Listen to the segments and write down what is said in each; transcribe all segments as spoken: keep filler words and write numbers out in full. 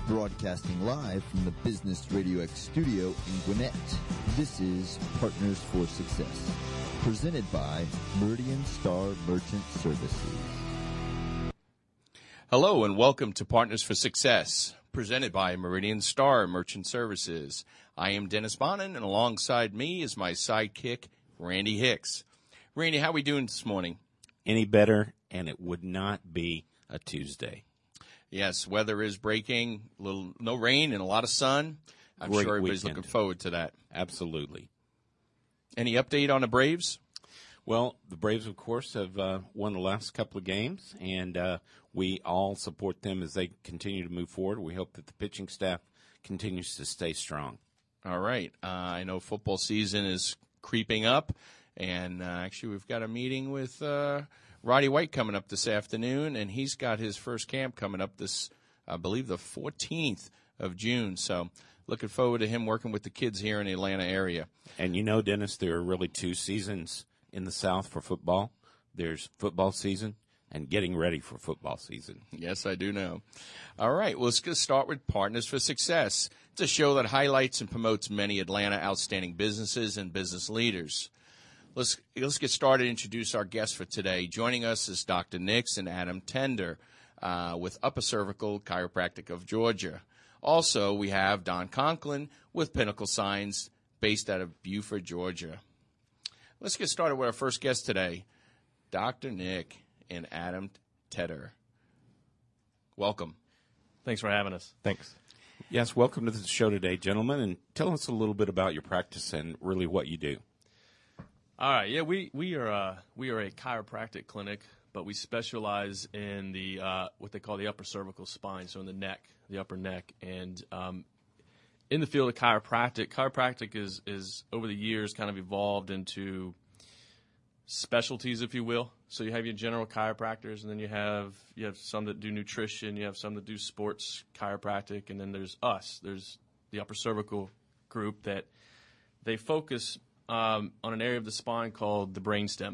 Broadcasting live from the Business Radio X studio in Gwinnett, this is Partners for Success, presented by Meridian Star Merchant Services. Hello and welcome to Partners for Success, presented by Meridian Star Merchant Services. I am Dennis Bonin, and alongside me is my sidekick, Randy Hicks. Randy, how are we doing this morning? Any better, and it would not be a Tuesday. Yes, weather is breaking, little no rain and a lot of sun. I'm Great sure everybody's weekend. looking forward to that. Absolutely. Any update on the Braves? Well, the Braves, of course, have uh, won the last couple of games, and uh, we all support them as they continue to move forward. We hope that the pitching staff continues to stay strong. All right. Uh, I know football season is creeping up, and uh, actually we've got a meeting with uh, Roddy White coming up this afternoon, and he's got his first camp coming up this, I believe, the fourteenth of June. So looking forward to him working with the kids here in the Atlanta area. And you know, Dennis, there are really two seasons in the South for football. There's football season and getting ready for football season. Yes, I do know. All right, well, let's get start with Partners for Success. It's a show that highlights and promotes many Atlanta outstanding businesses and business leaders. Let's let's get started and introduce our guests for today. Joining us is Doctor Nix and Adam Tender uh, with Upper Cervical Chiropractic of Georgia. Also, we have Don Conklin with Pinnacle Signs based out of Buford, Georgia. Let's get started with our first guest today, Doctor Nick and Adam Tedder. Welcome. Thanks for having us. Thanks. Yes, welcome to the show today, gentlemen, and tell us a little bit about your practice and really what you do. All right, yeah, we we are uh, we are a chiropractic clinic, but we specialize in the uh, what they call the upper cervical spine, so in the neck, the upper neck, and um, in the field of chiropractic, chiropractic is is over the years kind of evolved into specialties, if you will. So you have your general chiropractors, and then you have you have some that do nutrition, you have some that do sports chiropractic, and then there's us. There's the upper cervical group that they focus um, on an area of the spine called the brainstem,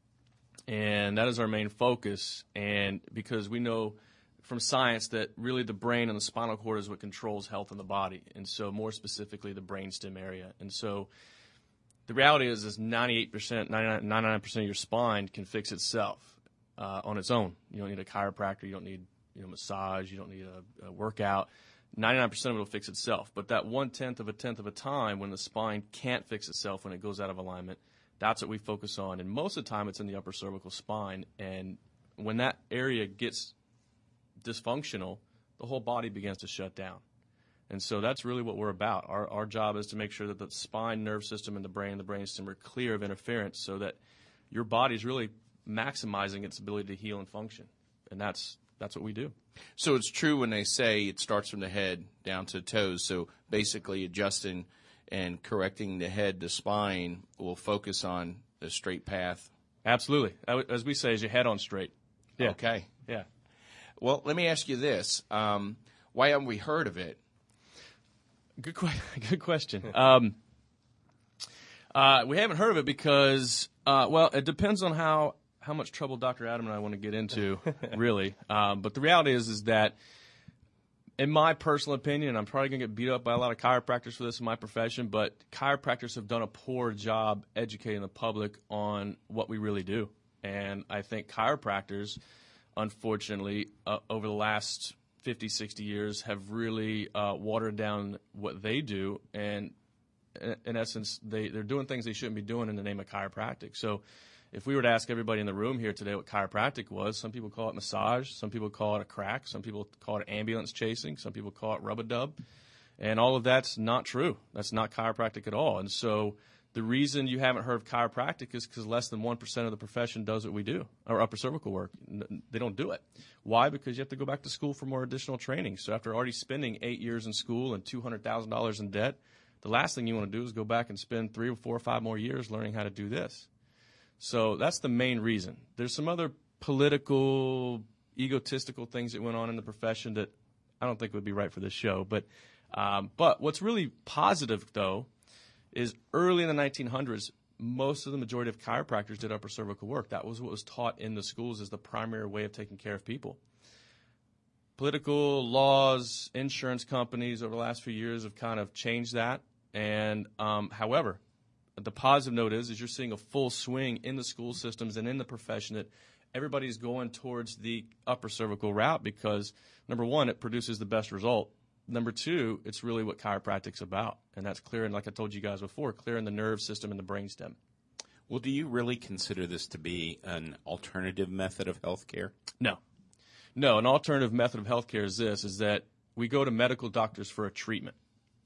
and that is our main focus. And because we know from science that really the brain and the spinal cord is what controls health in the body, and so more specifically the brainstem area. And so the reality is, is ninety-eight percent, ninety-nine percent of your spine can fix itself uh, on its own. You don't need a chiropractor. You don't need you know massage. You don't need a, a workout. ninety-nine percent of it will fix itself. But that one-tenth of a tenth of a time when the spine can't fix itself, when it goes out of alignment, that's what we focus on. And most of the time it's in the upper cervical spine. And when that area gets dysfunctional, the whole body begins to shut down. And so that's really what we're about. Our our job is to make sure that the spine, nerve system, and the brain, the brainstem are clear of interference so that your body's really maximizing its ability to heal and function. And that's that's what we do. So it's true when they say it starts from the head down to the toes. So basically adjusting and correcting the head, the spine, will focus on the straight path. Absolutely. As we say, is your head on straight. Yeah. Okay. Yeah. Well, let me ask you this. Um, why haven't we heard of it? Good, que- good question. Um, uh, we haven't heard of it because, uh, well, it depends on how, how much trouble Doctor Adam and I want to get into, really. Um, but the reality is, is that, in my personal opinion, I'm probably going to get beat up by a lot of chiropractors for this in my profession, but chiropractors have done a poor job educating the public on what we really do. And I think chiropractors, unfortunately, uh, over the last fifty, sixty years have really uh, watered down what they do, and in essence, they, they're doing things they shouldn't be doing in the name of chiropractic. So if we were to ask everybody in the room here today what chiropractic was, some people call it massage, some people call it a crack, some people call it ambulance chasing, some people call it rub-a-dub, and all of that's not true. That's not chiropractic at all. And so the reason you haven't heard of chiropractic is because less than one percent of the profession does what we do, or upper cervical work. They don't do it. Why? Because you have to go back to school for more additional training. So after already spending eight years in school and two hundred thousand dollars in debt, the last thing you want to do is go back and spend three or four or five more years learning how to do this. So that's the main reason. There's some other political, egotistical things that went on in the profession that I don't think would be right for this show. But, um, but what's really positive, though, is early in the nineteen hundreds, most of the majority of chiropractors did upper cervical work. That was what was taught in the schools as the primary way of taking care of people. political laws, insurance companies over the last few years have kind of changed that. And um, however, the positive note is, is you're seeing a full swing in the school systems and in the profession that everybody's going towards the upper cervical route because, number one, it produces the best result. Number two, it's really what chiropractic's about, and that's clearing, like I told you guys before, clearing the nerve system and the brainstem. Well, do you really consider this to be an alternative method of health care? No. No, an alternative method of health care is this, is that we go to medical doctors for a treatment.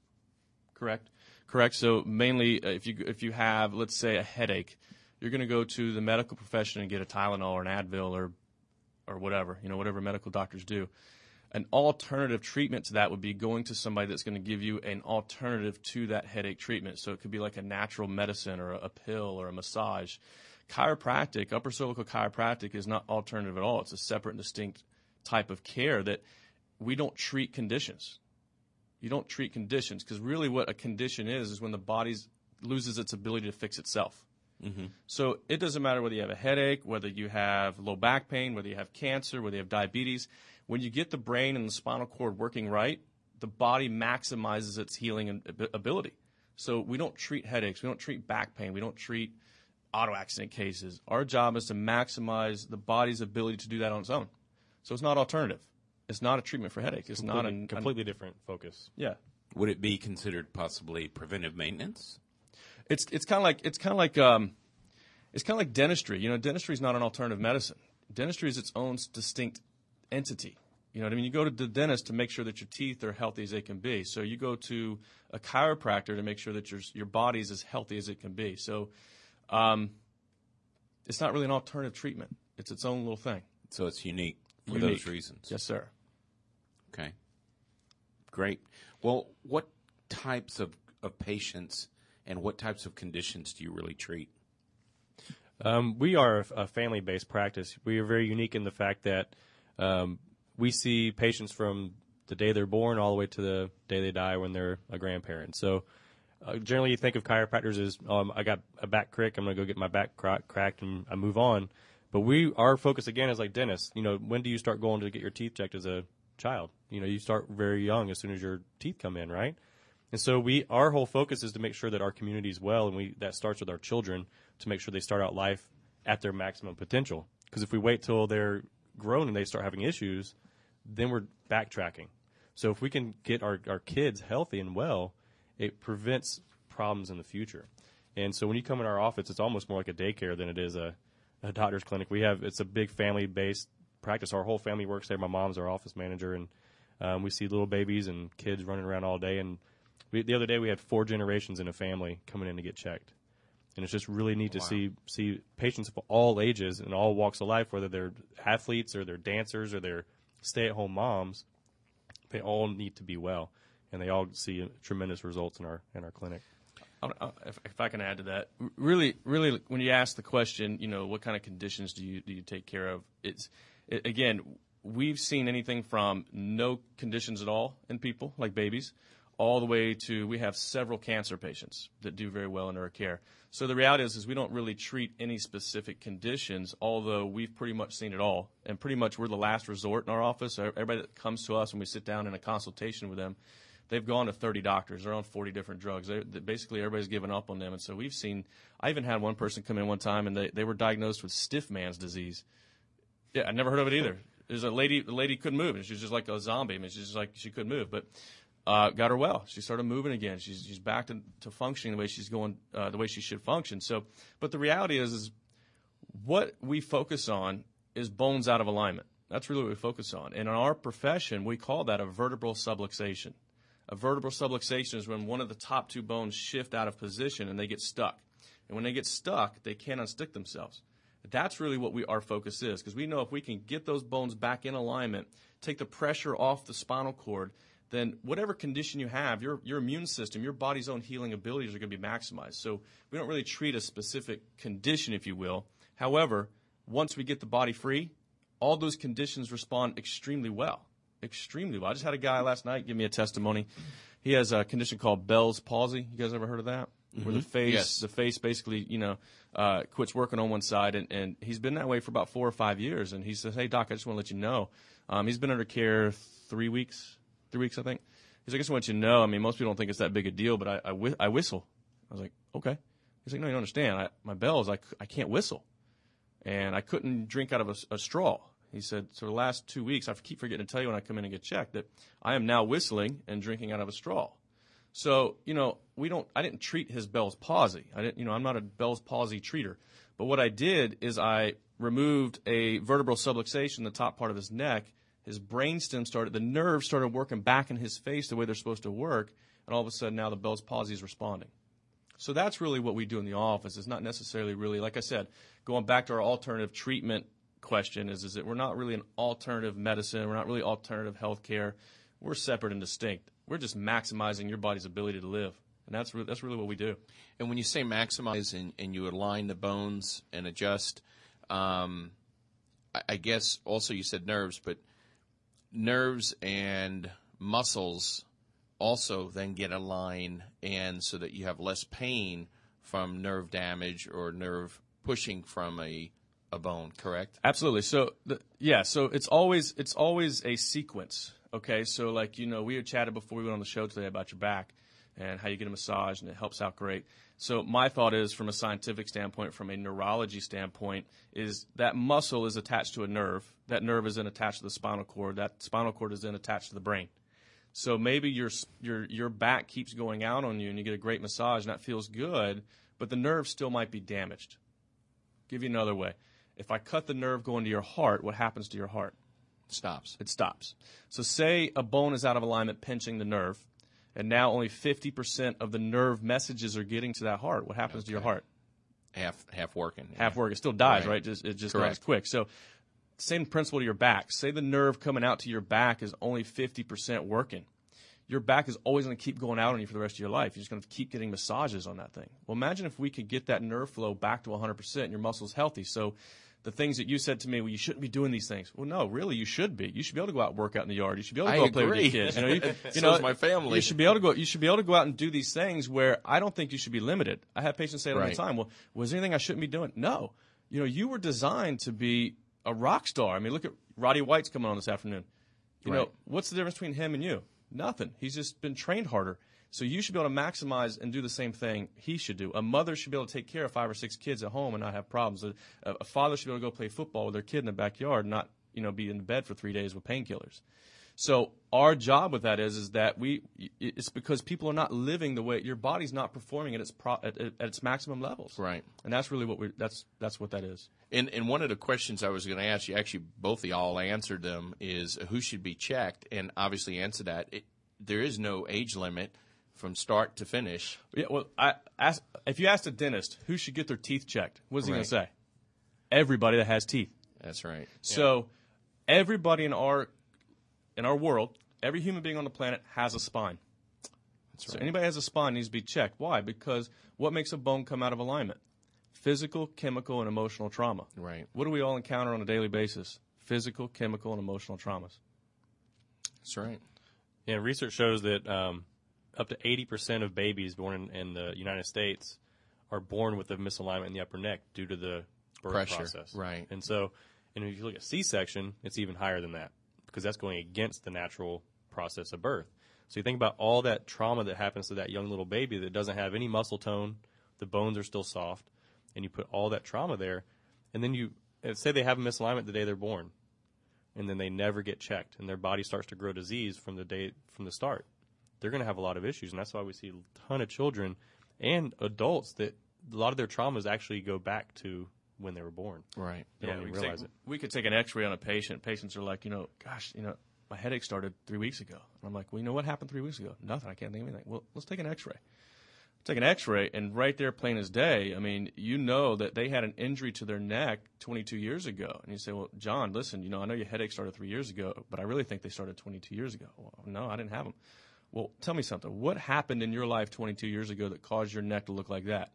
Correct? Correct. So mainly uh, if you if you have, let's say, a headache, you're going to go to the medical profession and get a Tylenol or an Advil or or whatever, you know, whatever medical doctors do. An alternative treatment to that would be going to somebody that's going to give you an alternative to that headache treatment. So it could be like a natural medicine or a, a pill or a massage. Chiropractic, upper cervical chiropractic, is not alternative at all. It's a separate and distinct type of care that we don't treat conditions. You don't treat conditions because really what a condition is is when the body loses its ability to fix itself. Mm-hmm. So it doesn't matter whether you have a headache, whether you have low back pain, whether you have cancer, whether you have diabetes. When you get the brain and the spinal cord working right, the body maximizes its healing ability. So we don't treat headaches. We don't treat back pain. We don't treat auto accident cases. Our job is to maximize the body's ability to do that on its own. So it's not alternative. It's not a treatment for headache. It's completely, not a completely different focus. Yeah. Would it be considered possibly preventive maintenance? It's it's kind of like it's kind of like um, it's kind of like dentistry. You know, dentistry is not an alternative medicine. Dentistry is its own distinct entity. You know what I mean? You go to the dentist to make sure that your teeth are healthy as they can be. So you go to a chiropractor to make sure that your your body's as healthy as it can be. So um, it's not really an alternative treatment. It's its own little thing. So it's unique for Unique. those reasons. Yes, sir. Okay. Great. Well, what types of, of patients and what types of conditions do you really treat? Um, we are a family-based practice. We are very unique in the fact that um, we see patients from the day they're born all the way to the day they die when they're a grandparent. So uh, generally you think of chiropractors as, um, I got a back crick, I'm going to go get my back cra- cracked and I move on. But we, our focus again is like dentists. You know, when do you start going to get your teeth checked as a child? You know, you start very young as soon as your teeth come in, right? And so we, our whole focus is to make sure that our community is well, and we that starts with our children to make sure they start out life at their maximum potential. Because if we wait till they're grown and they start having issues, then we're backtracking. So if we can get our, our kids healthy and well, it prevents problems in the future. And so when you come in our office, it's almost more like a daycare than it is a a doctor's clinic. We have, it's a big family-based practice. Our whole family works there. My mom's our office manager, and um, we see little babies and kids running around all day. And we, the other day we had four generations in a family coming in to get checked. And it's just really neat to Wow. see see patients of all ages and all walks of life, whether they're athletes or they're dancers or they're stay-at-home moms. They all need to be well, and they all see tremendous results in our in our clinic. If, if I can add to that, really, really, when you ask the question, you know, what kind of conditions do you do you take care of? It's it, again, we've seen anything from no conditions at all in people, like babies, all the way to we have several cancer patients that do very well in our care. So the reality is, is we don't really treat any specific conditions, although we've pretty much seen it all, and pretty much we're the last resort in our office. Everybody that comes to us when we sit down in a consultation with them, they've gone to thirty doctors. They're on forty different drugs. They, they, basically, everybody's given up on them. And so we've seen – I even had one person come in one time, and they, they were diagnosed with stiff man's disease. Yeah, I never heard of it either. There's a lady – the lady couldn't move. And she was just like a zombie. I mean, she's just like – she couldn't move. But uh, got her well. She started moving again. She's she's back to, to functioning the way she's going uh, – the way she should function. So – but the reality is is what we focus on is bones out of alignment. That's really what we focus on. And in our profession, we call that a vertebral subluxation. A vertebral subluxation is when one of the top two bones shift out of position and they get stuck. And when they get stuck, they can't unstick themselves. That's really what we, our focus is, because we know if we can get those bones back in alignment, take the pressure off the spinal cord, then whatever condition you have, your, your immune system, your body's own healing abilities are going to be maximized. So we don't really treat a specific condition, if you will. However, once we get the body free, all those conditions respond extremely well. Extremely well. I just had a guy last night give me a testimony. He has a condition called Bell's palsy. You guys ever heard of that? Mm-hmm. Where the face, Yes. the face basically, you know, uh, quits working on one side, and, and he's been that way for about four or five years. And he says, "Hey, doc, I just want to let you know, Um, he's been under care three weeks, three weeks, I think. He's like, I just want you to know, I mean, most people don't think it's that big a deal, but I, I, whi- I whistle. I was like, okay. He's like, no, you don't understand. I, my bells, I, c- I can't whistle. And I couldn't drink out of a, a straw. He said, so the last two weeks, I keep forgetting to tell you when I come in and get checked that I am now whistling and drinking out of a straw. So, you know, we don't, I didn't treat his Bell's palsy. I didn't, you know, I'm not a Bell's palsy treater. But what I did is I removed a vertebral subluxation in the top part of his neck. His brainstem started, the nerves started working back in his face the way they're supposed to work. And all of a sudden now the Bell's palsy is responding. So that's really what we do in the office. It's not necessarily really, like I said, going back to our alternative treatment question is, is that we're not really an alternative medicine. We're not really alternative health care. We're separate and distinct. We're just maximizing your body's ability to live. And that's, re- that's really what we do. And when you say maximize and, and you align the bones and adjust, um, I, I guess also you said nerves, but nerves and muscles also then get aligned, and so that you have less pain from nerve damage or nerve pushing from a a bone, correct? Absolutely. So, the, yeah, so it's always it's always a sequence, okay? So, like, you know, we had chatted before we went on the show today about your back and how you get a massage, and it helps out great. So my thought is, from a scientific standpoint, from a neurology standpoint, is that muscle is attached to a nerve. That nerve is then attached to the spinal cord. That spinal cord is then attached to the brain. So maybe your your your back keeps going out on you, and you get a great massage, and that feels good, but the nerve still might be damaged. Give you another way. If I cut the nerve going to your heart, what happens to your heart? Stops. It stops. So say a bone is out of alignment pinching the nerve, and now only fifty percent of the nerve messages are getting to that heart. What happens Okay. to your heart? Half half working. Half yeah. work. It still dies, Right. right? Just, it just Correct. not as quick. So same principle to your back. Say the nerve coming out to your back is only fifty percent working. Your back is always going to keep going out on you for the rest of your life. You're just going to keep getting massages on that thing. Well, imagine if we could get that nerve flow back to one hundred percent and your muscle's healthy. So the things that you said to me, well, you shouldn't be doing these things. Well, no, really, you should be. You should be able to go out and work out in the yard. You should be able to I go out and play with agree. your kids. You know, you, you So know, is my family. You should be able to go. You should be able to go out and do these things where I don't think you should be limited. I have patients say it all Right. the time. Well, was there anything I shouldn't be doing? No. You know, you were designed to be a rock star. I mean, look at Roddy White's coming on this afternoon. You know, Right. what's the difference between him and you? Nothing. He's just been trained harder. So you should be able to maximize and do the same thing he should do. A mother should be able to take care of five or six kids at home and not have problems. A, a father should be able to go play football with their kid in the backyard and not, you know, be in bed for three days with painkillers. So our job with that is, is that we, it's because people are not living the way, your body's not performing at its pro, at, at its maximum levels. Right. And that's really what we, that's, that's what that is. And, and one of the questions I was going to ask you, actually both of y'all answered them, is who should be checked, and obviously answer that. It, there is no age limit from start to finish. Yeah, well, I ask, if you ask a dentist who should get their teeth checked, what's he Right. going to say? Everybody that has teeth. That's right. So everybody in our in our world, every human being on the planet has a spine. That's So right. anybody that has a spine needs to be checked. Why? Because what makes a bone come out of alignment? Physical, chemical, and emotional trauma. Right. What do we all encounter on a daily basis? Physical, chemical, and emotional traumas. That's right. Yeah, research shows that um, up to eighty percent of babies born in, in the United States are born with a misalignment in the upper neck due to the birth Pressure, process. right. And so, and if you look at C-section, it's even higher than that because that's going against the natural process of birth. So you think about all that trauma that happens to that young little baby that doesn't have any muscle tone, the bones are still soft, and you put all that trauma there, and then you uh, say they have a misalignment the day they're born, and then they never get checked, and their body starts to grow disease from the day from the start. They're going to have a lot of issues, and that's why we see a ton of children and adults that a lot of their traumas actually go back to when they were born. Right. They don't we even could realize take, it. we could take an x-ray on a patient. Patients are like, you know, gosh, you know, my headache started three weeks ago. And I'm like, well, you know what happened three weeks ago? Nothing. I can't think of anything. Well, let's take an x-ray. Take an x-ray, and right there, plain as day, I mean, you know that they had an injury to their neck twenty-two years ago. And you say, well, John, listen, you know, I know your headache started three years ago, but I really think they started twenty-two years ago. Well, no, I didn't have them. Well, tell me something. What happened in your life twenty-two years ago that caused your neck to look like that?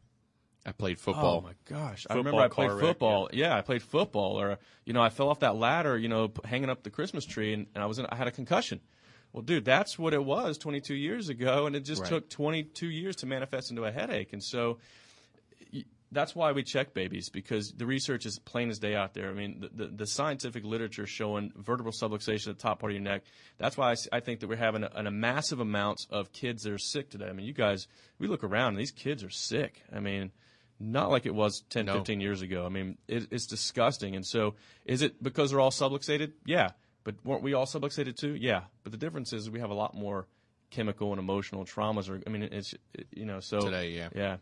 I played football. Oh my gosh! I Football, remember I played car wreck, football. Yeah. I played football, or you know, I fell off that ladder, you know, p- hanging up the Christmas tree, and, and I was in, I had a concussion. Well, dude, that's what it was twenty-two years ago, and it just Right. took twenty-two years to manifest into a headache. And so, y- that's why we check babies, because the research is plain as day out there. I mean, the, the, the scientific literature showing vertebral subluxation at the top part of your neck. That's why I, s- I think that we're having a, a massive amount of kids that are sick today. I mean, you guys, we look around and these kids are sick. I mean, not like it was ten, No. fifteen years ago. I mean, it, it's disgusting. And so is it because they're all subluxated? Yeah. But weren't we all subluxated too? Yeah. But the difference is we have a lot more chemical and emotional traumas. Or I mean, it's, it, you know, so. Today, yeah. Yeah.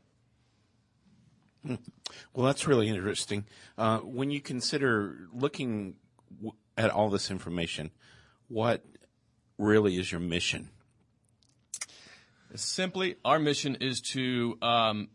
Well, that's really interesting. Uh, when you consider looking w- at all this information, what really is your mission? Simply, our mission is to um,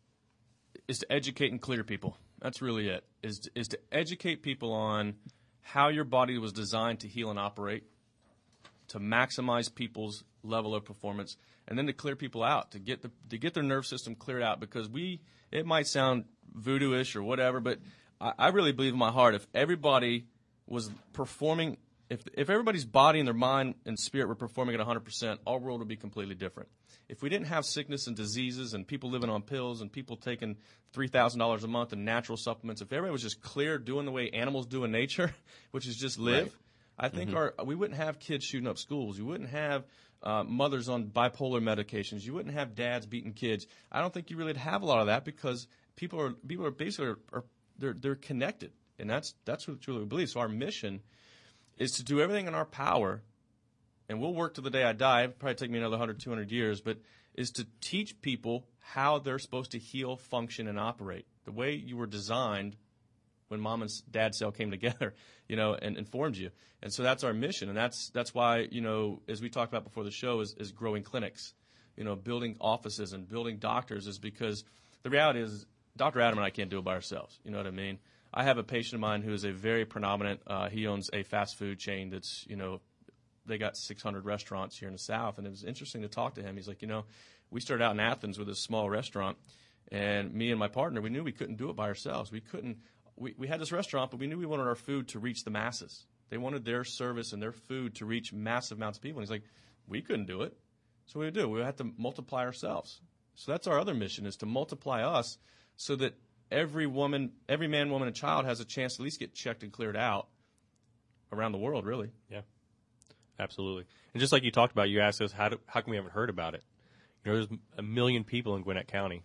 is to educate and clear people. That's really it. Is to, is to educate people on how your body was designed to heal and operate, to maximize people's level of performance, and then to clear people out, to get the to get their nerve system cleared out. Because we, it might sound voodoo-ish or whatever, but I, I really believe in my heart, if everybody was performing, if if everybody's body and their mind and spirit were performing at one hundred percent, our world would be completely different. If we didn't have sickness and diseases and people living on pills and people taking three thousand dollars a month in natural supplements, if everybody was just clear doing the way animals do in nature, which is just live, Right. I think our we wouldn't have kids shooting up schools. You wouldn't have uh, mothers on bipolar medications. You wouldn't have dads beating kids. I don't think you really have a lot of that, because people are people are basically are, are they're they're connected, and that's that's what truly we believe. So our mission is to do everything in our power, and we'll work to the day I die. It'll probably take me another one hundred, two hundred years, but is to teach people how they're supposed to heal, function, and operate the way you were designed when mom and dad cell came together, you know, and, and formed you. And so that's our mission. And that's that's why, you know, as we talked about before the show, is, is growing clinics, you know, building offices and building doctors, is because the reality is Doctor Adam and I can't do it by ourselves. You know what I mean? I have a patient of mine who is a very predominant, uh, he owns a fast food chain that's, you know, they got six hundred restaurants here in the South. And it was interesting to talk to him. He's like, you know, we started out in Athens with a small restaurant, and me and my partner, we knew we couldn't do it by ourselves. We couldn't. We, we had this restaurant, but we knew we wanted our food to reach the masses. They wanted their service and their food to reach massive amounts of people. And he's like, we couldn't do it. So what do we do? We had to multiply ourselves. So that's our other mission, is to multiply us so that every woman, every man, woman, and child has a chance to at least get checked and cleared out around the world, really. Yeah, absolutely. And just like you talked about, you asked us, how, do, how come we haven't heard about it? You know, there's a million people in Gwinnett County,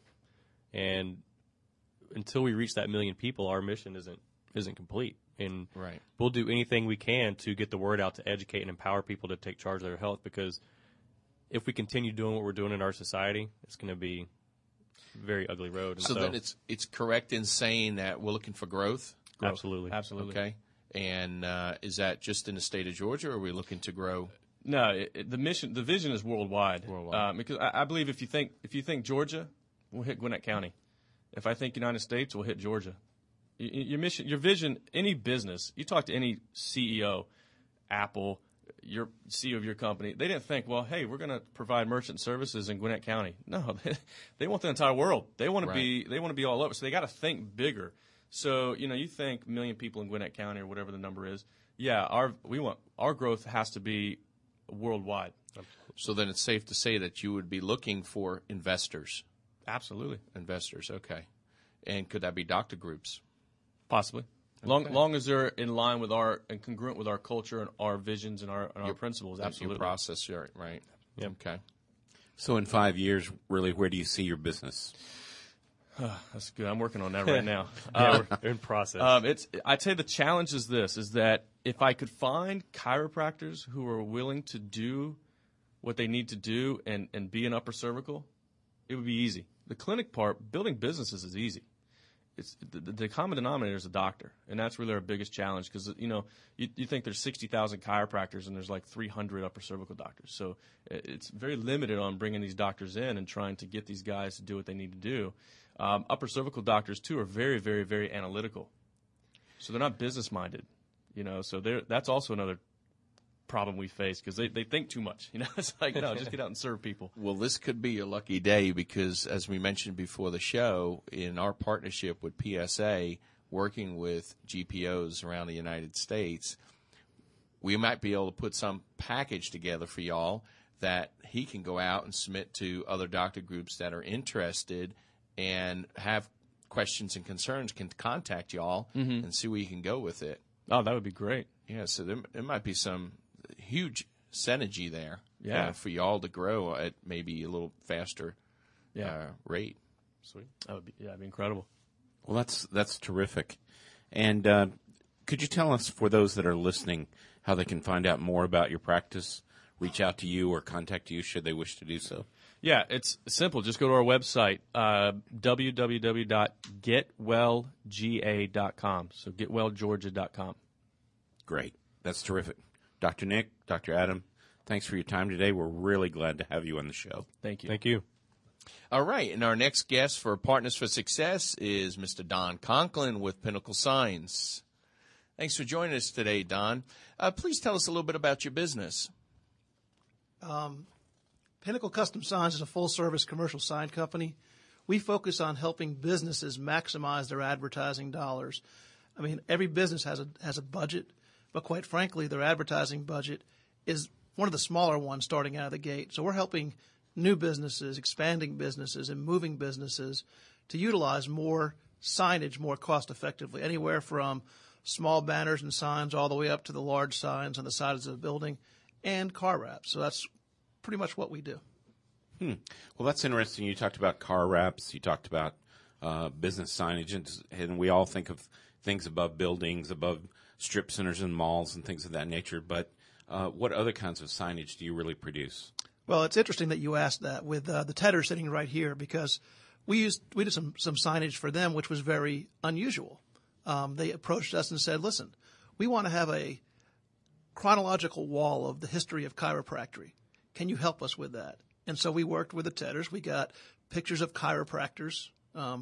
and until we reach that million people, our mission isn't isn't complete. And Right. we'll do anything we can to get the word out, to educate and empower people to take charge of their health, because if we continue doing what we're doing in our society, it's going to be a very ugly road. And So, then it's it's correct in saying that we're looking for growth. growth. Absolutely. Absolutely. Okay. And uh, is that just in the state of Georgia, or are we looking to grow? No, it, it, the mission, the vision is worldwide. Worldwide. Um, because I, I believe if you think if you think Georgia, we'll hit Gwinnett County. If I think United States, we'll hit Georgia. Y- y- Your mission, your vision, any business. You talk to any C E O, Apple, your C E O of your company. They didn't think, well, hey, we're going to provide merchant services in Gwinnett County. No, they, they want the entire world. They want to be. They want to be all over. So they got to think bigger. So you know, you think a million people in Gwinnett County or whatever the number is. Yeah, our we want our growth has to be worldwide. So then it's safe to say that you would be looking for investors. Absolutely, Investors, okay. And could that be doctor groups? possibly. Long, long as they're in line with our and congruent with our culture and our visions and our and our principles. Absolutely. Your process, right? right. Yep. Okay. So in five years, really, where do you see your business? That's good. I'm working on that right now. Yeah, we're in process. Um, it's. I'd say the challenge is this: is that if I could find chiropractors who are willing to do what they need to do and, and be an upper cervical, it would be easy. The clinic part, building businesses, is easy. It's the, the common denominator is a doctor, and that's really our biggest challenge. Because you know, you, you think there's sixty thousand chiropractors, and there's like three hundred upper cervical doctors. So it's very limited on bringing these doctors in and trying to get these guys to do what they need to do. Um, upper cervical doctors too are very, very, very analytical, so they're not business minded. You know, so they're, that's also another problem we face, because they, they think too much. You know, it's like, no, just get out and serve people. Well, this could be a lucky day because, as we mentioned before the show, in our partnership with P S A, working with G P Os around the United States, we might be able to put some package together for y'all that he can go out and submit to other doctor groups that are interested and have questions and concerns can contact y'all Mm-hmm. and see where you can go with it. Oh, that would be great. Yeah, so there, there might be some huge synergy there. Yeah. uh, for y'all to grow at maybe a little faster Yeah. uh, rate. Sweet. That would be, yeah, that'd be incredible. Well, that's that's terrific. And uh, could you tell us, for those that are listening, how they can find out more about your practice, reach out to you, or contact you should they wish to do so? Yeah, it's simple. Just go to our website, uh, w w w dot get well g a dot com. So get well georgia dot com. Great. That's terrific. Doctor Nick, Doctor Adam, thanks for your time today. We're really glad to have you on the show. Thank you. Thank you. All right, and our next guest for Partners for Success is Mister Don Conklin with Pinnacle Signs. Thanks for joining us today, Don. Uh, please tell us a little bit about your business. Um, Pinnacle Custom Signs is a full-service commercial sign company. We focus on helping businesses maximize their advertising dollars. I mean, every business has a has a budget, but quite frankly, their advertising budget is one of the smaller ones starting out of the gate. So we're helping new businesses, expanding businesses, and moving businesses to utilize more signage more cost effectively, anywhere from small banners and signs all the way up to the large signs on the sides of the building and car wraps. So that's pretty much what we do. Hmm. Well, that's interesting. You talked about car wraps. You talked about uh, business signage, and, and we all think of things above buildings, above strip centers and malls and things of that nature. But uh, what other kinds of signage do you really produce? Well, it's interesting that you asked that with uh, the Tedder sitting right here, because we used we did some some signage for them, which was very unusual. Um, they approached us and said, "Listen, we want to have a chronological wall of the history of chiropractic. Can you help us with that?" And so we worked with the Tedders. We got pictures of chiropractors, um,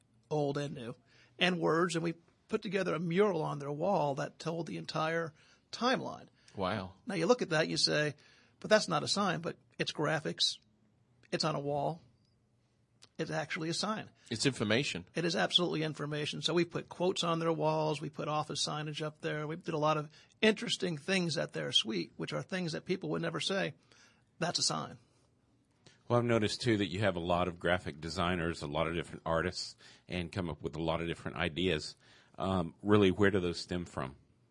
old and new, and words, and we put together a mural on their wall that told the entire timeline. Wow. Now you look at that, you say, but that's not a sign, but it's graphics. It's on a wall. It's actually a sign. It's information. It is absolutely information. So we put quotes on their walls. We put office signage up there. We did a lot of interesting things at their suite, which are things that people would never say, that's a sign. Well, I've noticed, too, that you have a lot of graphic designers, a lot of different artists, and come up with a lot of different ideas. Um, really, where do those stem from?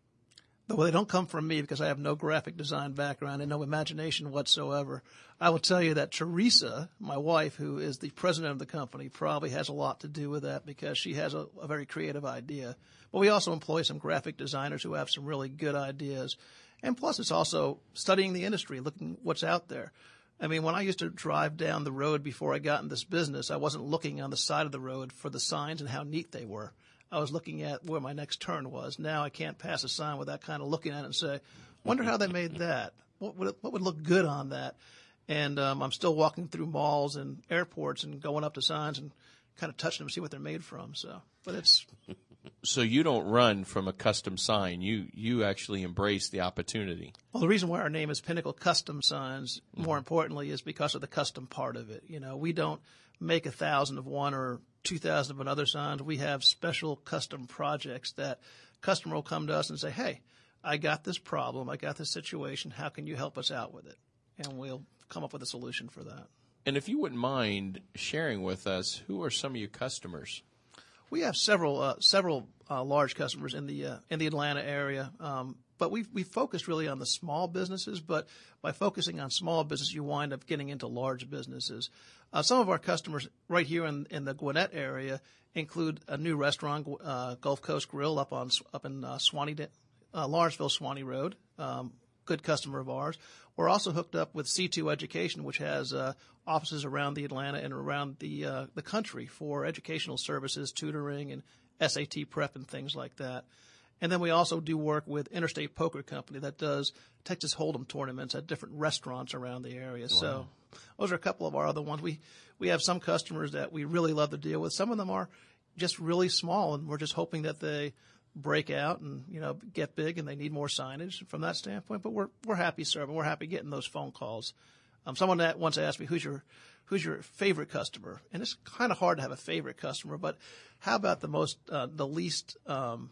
Well, they don't come from me because I have no graphic design background and no imagination whatsoever. I will tell you that Teresa, my wife, who is the president of the company, probably has a lot to do with that because she has a, a very creative idea. But we also employ some graphic designers who have some really good ideas. And plus, it's also studying the industry, looking what's out there. I mean, when I used to drive down the road before I got in this business, I wasn't looking on the side of the road for the signs and how neat they were. I was looking at where my next turn was. Now I can't pass a sign without kind of looking at it and say, wonder how they made that. What would, what would look good on that? And um, I'm still walking through malls and airports and going up to signs and kind of touching them, see what they're made from. So, but it's So you don't run from a custom sign. You you actually embrace the opportunity. well, the reason why our name is Pinnacle Custom Signs, more importantly, is because of the custom part of it. You know, we don't make a thousand of one or two thousand of another signs. We have special custom projects that customer will come to us and say, "Hey, I got this problem. I got this situation. How can you help us out with it?" And we'll come up with a solution for that. And if you wouldn't mind sharing with us, who are some of your customers? We have several uh, several uh, large customers in the uh, in the Atlanta area, um, but we we focused really on the small businesses. But by focusing on small business, you wind up getting into large businesses. Uh, some of our customers right here in, in the Gwinnett area include a new restaurant, uh, Gulf Coast Grill, up on up in uh, Swanee, uh, Lawrenceville, Swanee Road. Um, good customer of ours. We're also hooked up with C two Education, which has uh, offices around the Atlanta and around the uh, the country for educational services, tutoring, and S A T prep and things like that. And then we also do work with Interstate Poker Company that does Texas Hold'em tournaments at different restaurants around the area. Wow. So those are a couple of our other ones. We we have some customers that we really love to deal with. Some of them are just really small, and we're just hoping that they break out and, you know, get big, and they need more signage from that standpoint. But we're we're happy serving. We're happy getting those phone calls. Um, someone that once asked me, "Who's your who's your favorite customer?" And it's kind of hard to have a favorite customer, but how about the most uh, the least um,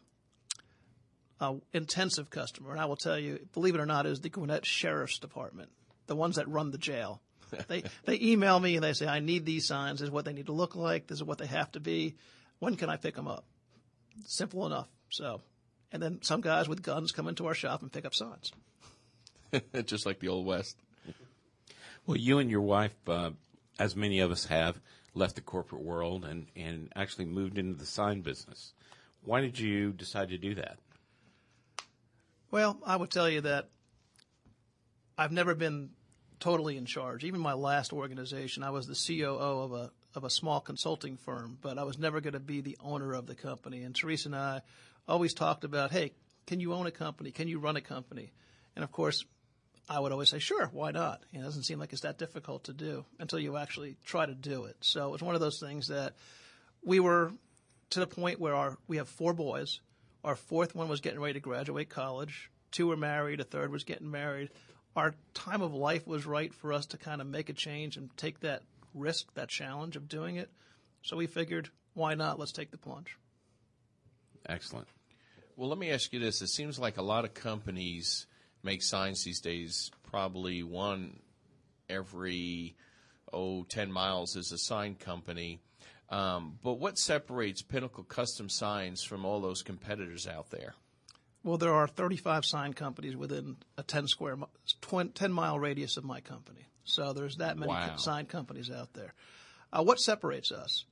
uh, intensive customer? And I will tell you, believe it or not, is the Gwinnett Sheriff's Department, the ones that run the jail. They they email me and they say, "I need these signs. This is what they need to look like. This is what they have to be." when can I pick them up? Simple enough. So, and then some guys with guns come into our shop and pick up signs. Just like the Old West. Well, you and your wife, uh, as many of us have, left the corporate world and, and actually moved into the sign business. Why did you decide to do that? Well, I would tell you that I've never been totally in charge. Even my last organization, I was the C O O of a of a small consulting firm, but I was never going to be the owner of the company. And Teresa and I always talked about, hey, can you own a company? Can you run a company? And of course, I would always say, sure, why not? It doesn't seem like it's that difficult to do until you actually try to do it. So it was one of those things that we were to the point where our we have four boys. Our fourth one was getting ready to graduate college. Two were married. A third was getting married. Our time of life was right for us to kind of make a change and take that risk, that challenge of doing it. So we figured, why not? Let's take the plunge. Excellent. Well, let me ask you this. It seems like a lot of companies make signs these days. Probably one every, oh, ten miles is a sign company. Um, but what separates Pinnacle Custom Signs from all those competitors out there? Well, there are thirty-five sign companies within a ten square, ten mile radius of my company. So there's that many Wow. sign companies out there. Uh, what separates us?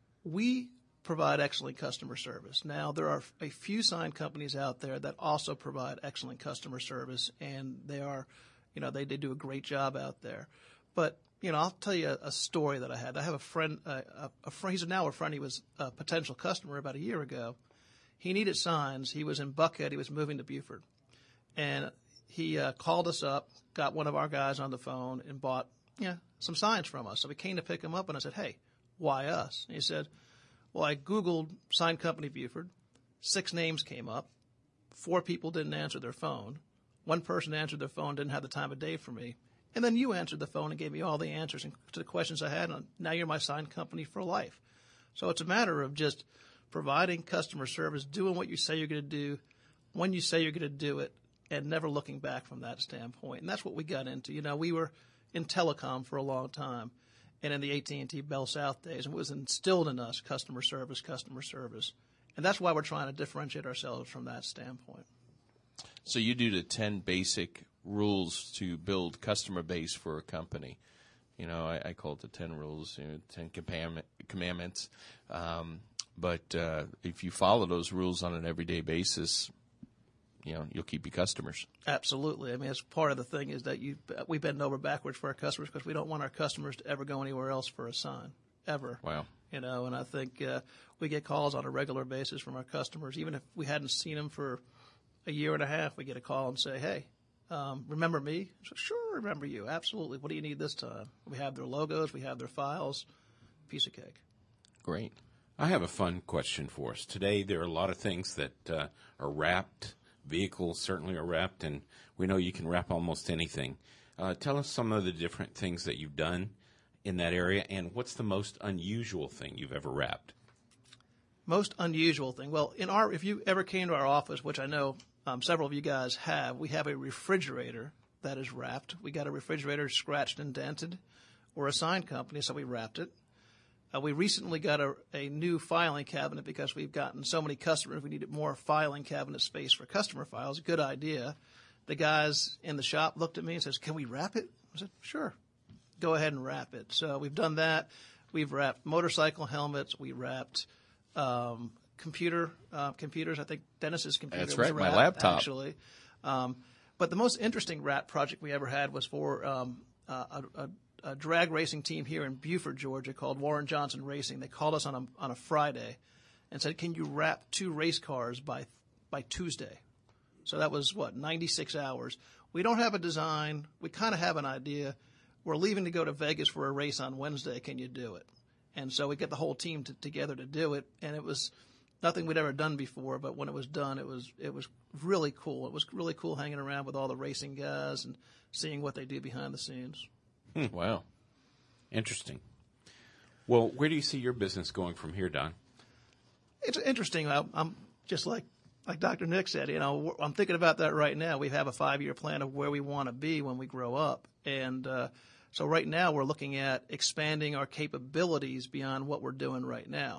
We provide excellent customer service. Now, there are a few sign companies out there that also provide excellent customer service, and they are, you know, they, they do a great job out there. But, you know, I'll tell you a, a story that I had. I have a friend, uh, a, a friend, he's now a friend. He was a potential customer about a year ago. He needed signs. He was in Buckhead. He was moving to Buford. And he uh, called us up, got one of our guys on the phone, and bought, yeah, some signs from us. So we came to pick him up, and I said, hey, why us? And he said, well, I Googled Sign Company Buford. Six names came up. Four people didn't answer their phone. One person answered their phone, didn't have the time of day for me. And then you answered the phone and gave me all the answers to the questions I had. And now you're my sign company for life. So it's a matter of just providing customer service, doing what you say you're going to do, when you say you're going to do it, and never looking back from that standpoint. And that's what we got into. You know, we were in telecom for a long time, and in the A T and T Bell South days, and it was instilled in us customer service, customer service. And that's why we're trying to differentiate ourselves from that standpoint. So you do the ten basic rules to build customer base for a company. You know, I, I call it the ten rules, you know, ten commandments. Um, but uh, if you follow those rules on an everyday basis, you know, you'll keep your customers. Absolutely. I mean, it's part of the thing is that you we bend over backwards for our customers because we don't want our customers to ever go anywhere else for a sign, ever. Wow. You know, and I think uh, we get calls on a regular basis from our customers. Even if we hadn't seen them for a year and a half, we get a call and say, hey, um, remember me? So, sure, remember you. Absolutely. What do you need this time? We have their logos. We have their files. Piece of cake. Great. I have a fun question for us. Today, there are a lot of things that uh, are wrapped. Vehicles certainly are wrapped, and we know you can wrap almost anything. Uh, tell us some of the different things that you've done in that area, and what's the most unusual thing you've ever wrapped? Most unusual thing. Well, in our, if you ever came to our office, which I know um, several of you guys have, we have a refrigerator that is wrapped. We got a refrigerator scratched and dented. We're a sign company, so we wrapped it. Uh, we recently got a, a new filing cabinet because we've gotten so many customers. We needed more filing cabinet space for customer files. Good idea. The guys in the shop looked at me and says, can we wrap it? I said, sure. Go ahead and wrap it. So we've done that. We've wrapped motorcycle helmets. We wrapped um, computer uh, computers. I think Dennis's computer That's was right, my wrapped, laptop. actually. Um, but the most interesting wrap project we ever had was for um, uh, a, a a drag racing team here in Buford, Georgia, called Warren Johnson Racing. They called us on a on a Friday and said, can you wrap two race cars by by Tuesday? So that was, what, ninety-six hours. We don't have a design. We kind of have an idea. We're leaving to go to Vegas for a race on Wednesday. Can you do it? And so we get the whole team to, together to do it, and it was nothing we'd ever done before, but when it was done, it was it was really cool. It was really cool hanging around with all the racing guys and seeing what they do behind the scenes. Hmm. Wow. Interesting. Well, where do you see your business going from here, Don? It's interesting. I, I'm just like like Doctor Nick said, you know, I'm thinking about that right now. We have a five-year plan of where we want to be when we grow up. And uh, so right now we're looking at expanding our capabilities beyond what we're doing right now.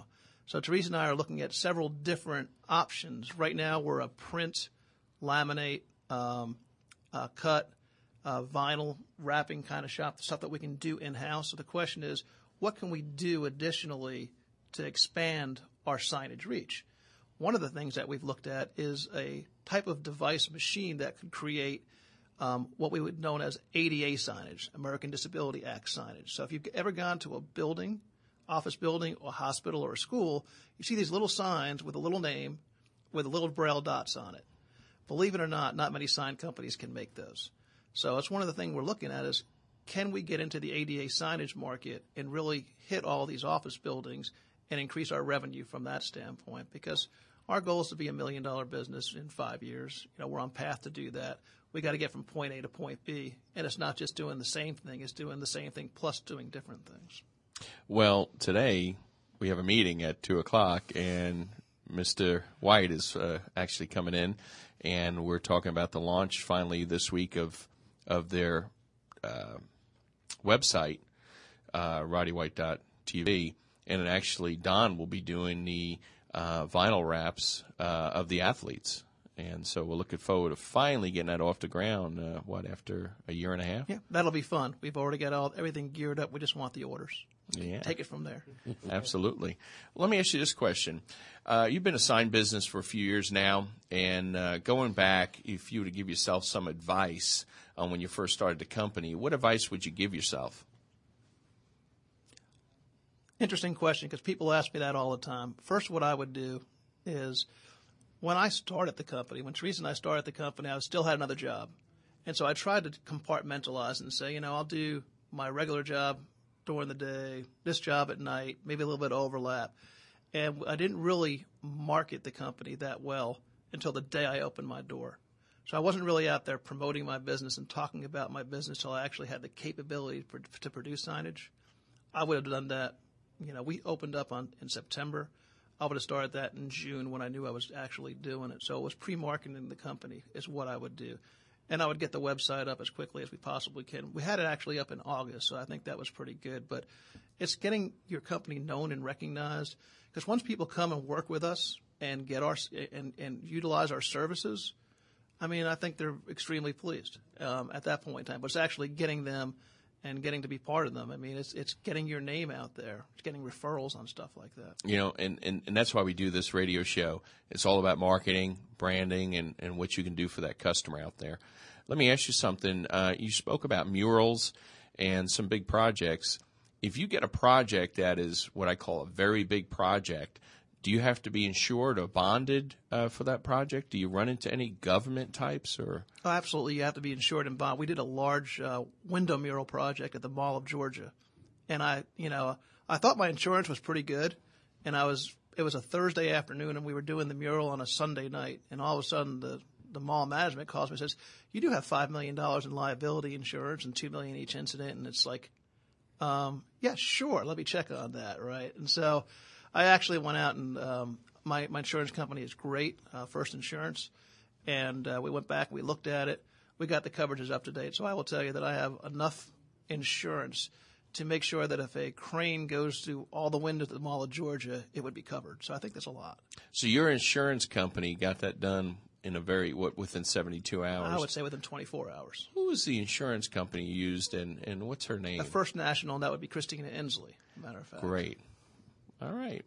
So Teresa and I are looking at several different options. Right now, we're a print, laminate, um, uh, cut, uh, vinyl wrapping kind of shop, stuff that we can do in-house. So the question is, what can we do additionally to expand our signage reach? One of the things that we've looked at is a type of device machine that could create um, what we would know as A D A signage, American Disability Act signage. So if you've ever gone to a building, office building, or hospital or a school, you see these little signs with a little name with little braille dots on it. Believe it or not, not many sign companies can make those. So it's one of the things we're looking at is, can we get into the A D A signage market and really hit all these office buildings and increase our revenue from that standpoint? Because our goal is to be a million dollar business in five years. You know, we're on path to do that. We got to get from point A to point B, and it's not just doing the same thing; it's doing the same thing plus doing different things. Well, today we have a meeting at two o'clock, and Mister White is uh, actually coming in, and we're talking about the launch finally this week of of their uh, website, uh, roddy white dot t v, and actually Don will be doing the uh, vinyl wraps uh, of the athletes. And so we're looking forward to finally getting that off the ground, uh, what, after a year and a half? Yeah, that'll be fun. We've already got all everything geared up. We just want the orders. Yeah. Take it from there. Absolutely. Let me ask you this question. Uh, you've been a sign business for a few years now, and uh, going back, if you were to give yourself some advice on when you first started the company, what advice would you give yourself? Interesting question, because people ask me that all the time. First, what I would do is, when I started the company, when Teresa and I started the company, I still had another job. And so I tried to compartmentalize and say, you know, I'll do my regular job during the day, this job at night, maybe a little bit of overlap. And I didn't really market the company that well until the day I opened my door. So I wasn't really out there promoting my business and talking about my business until I actually had the capability for, to produce signage. I would have done that. You know, we opened up on in September. I would have started that in June when I knew I was actually doing it. So it was pre-marketing the company is what I would do. And I would get the website up as quickly as we possibly can. We had it actually up in August, so I think that was pretty good. But it's getting your company known and recognized, because once people come and work with us and get our and, and utilize our services, I mean, I think they're extremely pleased um, at that point in time. But it's actually getting them and getting to be part of them. I mean, it's it's getting your name out there. It's getting referrals on stuff like that. You know, and, and, and that's why we do this radio show. It's all about marketing, branding, and, and what you can do for that customer out there. Let me ask you something. Uh, you spoke about murals and some big projects. If you get a project that is what I call a very big project, do you have to be insured or bonded uh, for that project? Do you run into any government types? Or oh, absolutely, you have to be insured and bonded. We did a large uh, window mural project at the Mall of Georgia, and I, you know, I thought my insurance was pretty good, and I was. It was a Thursday afternoon, and we were doing the mural on a Sunday night, and all of a sudden the the mall management calls me and says, "You do have five million dollars in liability insurance and two million dollars each incident," and it's like, um, yeah, sure, let me check on that, right? And so I actually went out and um, my, my insurance company is great, uh, First Insurance, and uh, we went back, we looked at it, we got the coverages up to date. So I will tell you that I have enough insurance to make sure that if a crane goes through all the windows at the Mall of Georgia, it would be covered. So I think that's a lot. So your insurance company got that done in a very, what, within seventy-two hours? I would say within twenty-four hours. Who was the insurance company you used, and, and what's her name? The First National, and that would be Christina Inslee, as a matter of fact. Great. All right.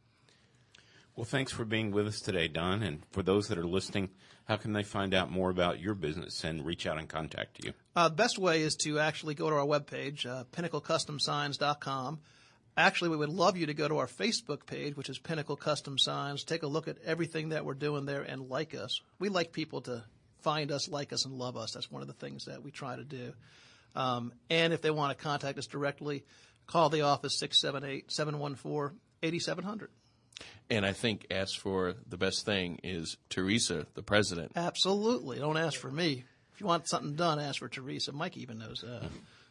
Well, thanks for being with us today, Don. And for those that are listening, how can they find out more about your business and reach out and contact you? Uh, the best way is to actually go to our webpage, uh, pinnacle custom signs dot com. Actually, we would love you to go to our Facebook page, which is Pinnacle Custom Signs. Take a look at everything that we're doing there and like us. We like people to find us, like us, and love us. That's one of the things that we try to do. Um, and if they want to contact us directly, call the office, six seven eight, seven one four, eight seven zero zero. And I think ask for the best thing is Teresa, the president. Absolutely. Don't ask for me. If you want something done, ask for Teresa. Mike even knows that.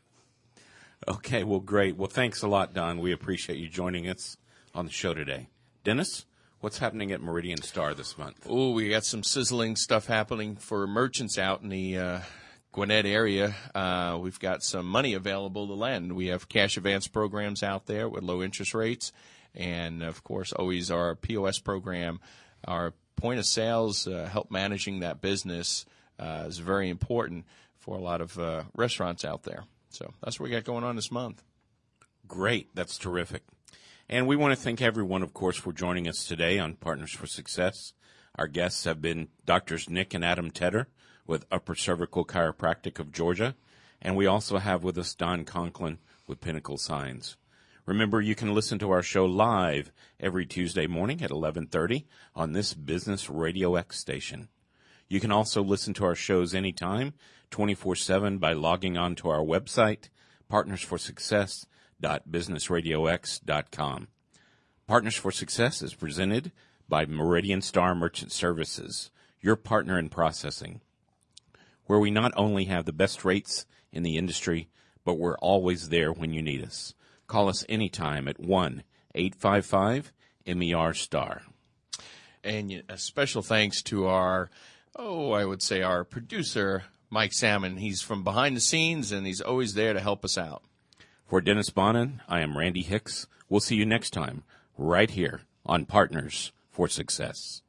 Okay, well, great. Well, thanks a lot, Don. We appreciate you joining us on the show today. Dennis, what's happening at Meridian Star this month? Oh, we got some sizzling stuff happening for merchants out in the uh, Gwinnett area, uh, we've got some money available to lend. We have cash advance programs out there with low interest rates. And, of course, always our P O S program, our point of sales, uh, help managing that business uh, is very important for a lot of uh, restaurants out there. So that's what we got going on this month. Great. That's terrific. And we want to thank everyone, of course, for joining us today on Partners for Success. Our guests have been Doctors Nick and Adam Tedder with Upper Cervical Chiropractic of Georgia. And we also have with us Don Conklin with Pinnacle Signs. Remember, you can listen to our show live every Tuesday morning at eleven thirty on this Business Radio X station. You can also listen to our shows anytime, twenty-four seven, by logging on to our website, partners for success dot business radio x dot com. Partners for Success is presented by Meridian Star Merchant Services, your partner in processing, where we not only have the best rates in the industry, but we're always there when you need us. Call us anytime at one eight five five M E R star. And a special thanks to our, oh, I would say our producer, Mike Salmon. He's from behind the scenes, and he's always there to help us out. For Dennis Bonin, I am Randy Hicks. We'll see you next time right here on Partners for Success.